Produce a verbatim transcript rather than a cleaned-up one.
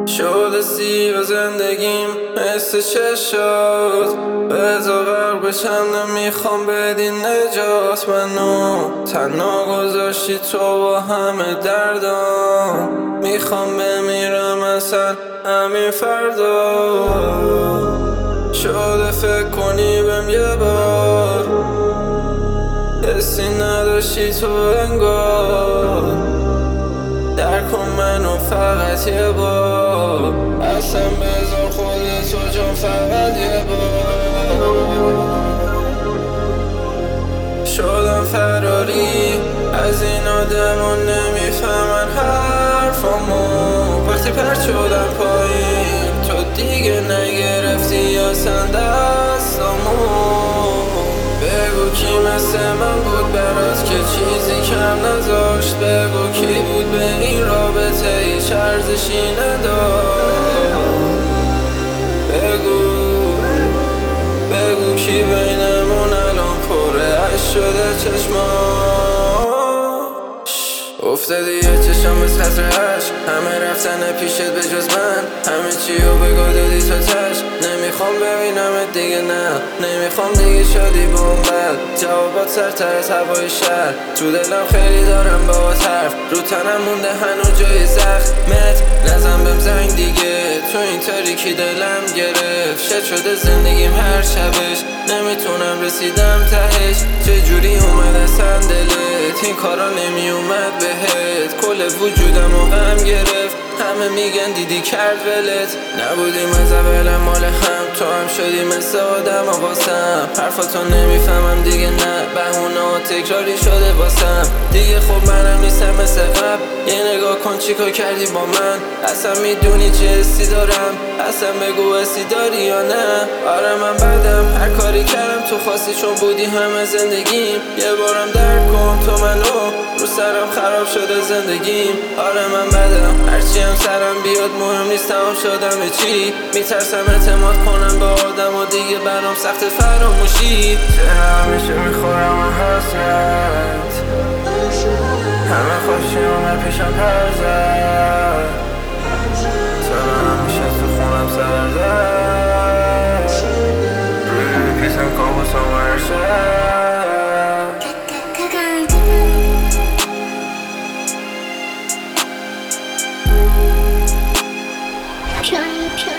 شده سیب زندگیم مثل چشات بزا غرق بشم نمیخوام بدین نجات منو تنها گذاشتی تو با همه دردام میخوام بمیرم اصلا همین فردا شده فکر کنی بهم یه بار حسی نداشتی تو انگار در کن منو فقط یه بار اصلا بذار خودتو جان فقط یه بار شدم فراری از این آدمون نمیفهمن حرفامو وقتی پرت شدم پایین تو دیگه نگرفتی اصلا دستامو بگو کی مثل من بود برات که چیزی کم نذاشت بگو کی بود به این رابطه هیچ ارزشی نداشت بگو بگو کی بینمون الان پره عشق شده چشماش افتادی یه چشم از خطر عشق همه رفتن پیشت به جز من همه چیو بگو دادی تو تش نمیخوام ببینمت دیگه نه نمیخوام دیگه شدی با اون بد جوابات سرتر از هوای شهر تو دلم خیلی دارم با حرف رو تنم مونده هنو جای زخمت نزن بهم زنگ دیگه تو این تاریکی دلم گرفت شد شده زندگیم هر شبش نمیتونم رسیدم تهش چجوری اومد اصلا دلت این کارا نمی اومد بهت کل وجودم و غم گرفت همه میگن دیدی کرد ولت نبودیم از اولم مال هم تو هم شدی مثل آدم و واسم حرفاتو نمیفهمم دیگه نه بهونه و تکراری شده واسم دیگه خب منم نیستم مثل قبل یه نگاه کن چیکار کردی با من اصلا میدونی چه حسی دارم اصلا بگو حسی داری یا نه آره من بدم هر کاری کردم تو خواستی چون بودی همه زندگیم یه بارم درک کن تو منو رو سرم خراب شده زندگیم آره من بدم هرچی هم سرم بیاد مهم نیست تمام شدم به چی میترسم اعتماد کنم به آدم و دیگه برام سخت فراموشی چه همیشه میخورم و حسرت همه خوشیومه پیشم پر زد سرم همیشه تو خونم سر زد روی پیسم کابوسم ورشد Try, try.